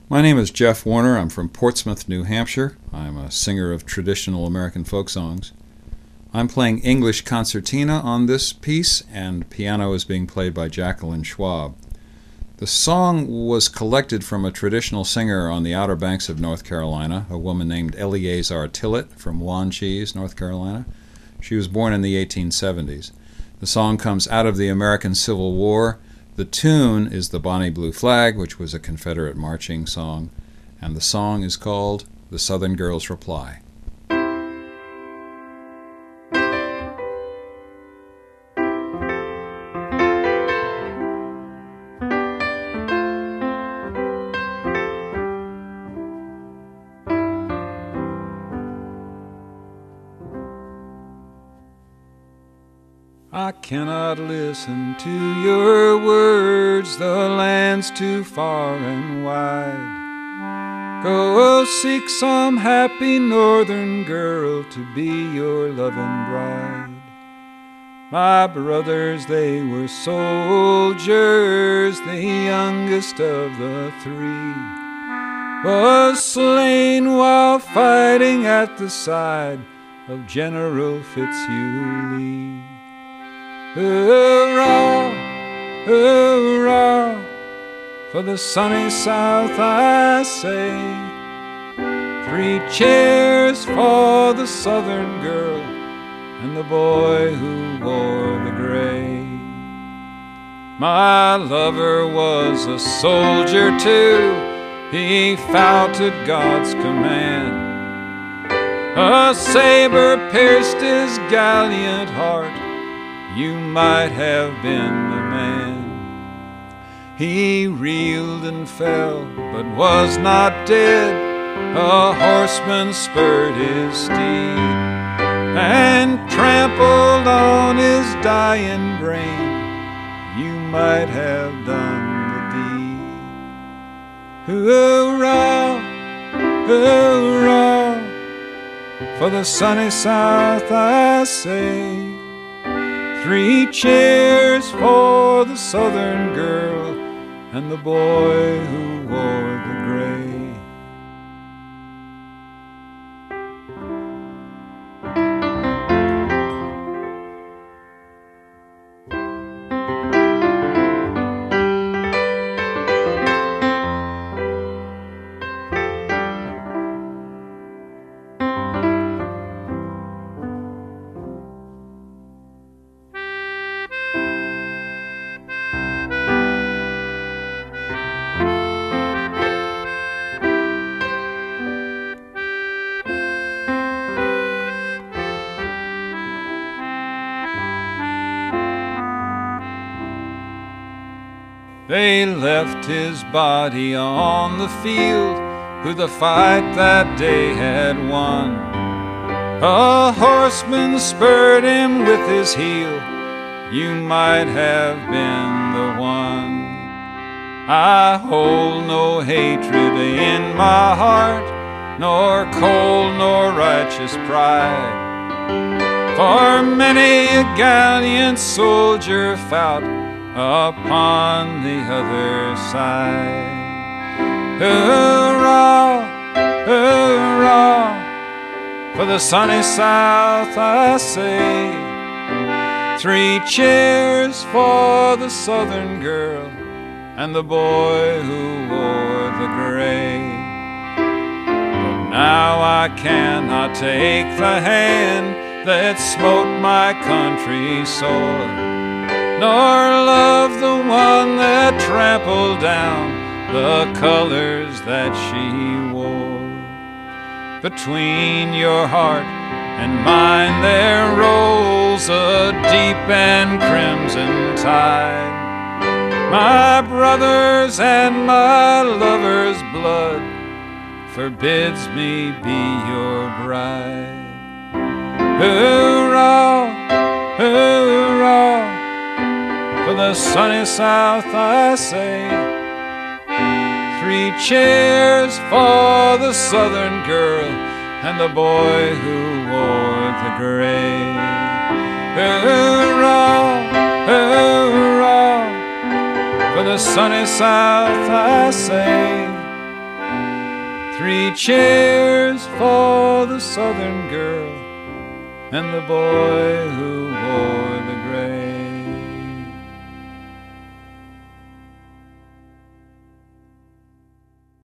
My name is Jeff Warner. I'm from Portsmouth, New Hampshire. I'm a singer of traditional American folk songs. I'm playing English concertina on this piece, and piano is being played by Jacqueline Schwab. The song was collected from a traditional singer on the Outer Banks of North Carolina, a woman named Eleazar Tillett from Wanchese, North Carolina. She was born in the 1870s. The song comes out of the American Civil War. The tune is the Bonnie Blue Flag, which was a Confederate marching song, and the song is called The Southern Girl's Reply. I cannot listen to your words, the land's too far and wide. Go seek some happy northern girl to be your loving bride. My brothers, they were soldiers, the youngest of the three was slain while fighting at the side of General Fitzhugh Lee. Hurrah, hurrah, for the sunny South I say. 3 cheers for the Southern girl and the boy who wore the gray. My lover was a soldier too, he fouted God's command. A saber pierced his gallant heart, you might have been the man. He reeled and fell, but was not dead. A horseman spurred his steed and trampled on his dying brain. You might have done the deed. Hurrah, hurrah, for the sunny South I say. 3 cheers for the Southern girl and the boy who wore the gray. They left his body on the field, who the fight that day had won. A horseman spurred him with his heel, you might have been the one. I hold no hatred in my heart, nor cold nor righteous pride, for many a gallant soldier fought upon the other side. Hurrah, hurrah, for the sunny South I say. 3 cheers for the Southern girl and the boy who wore the gray. But now I cannot take the hand that smote my country sore, nor love the one that trampled down the colors that she wore. Between your heart and mine there rolls a deep and crimson tide. My brother's and my lover's blood forbids me be your bride. Hurrah, hurrah, for the sunny South I say. 3 cheers for the Southern girl and the boy who wore the gray. Hurrah, hurrah, for the sunny South I say. Three cheers for the Southern girl and the boy who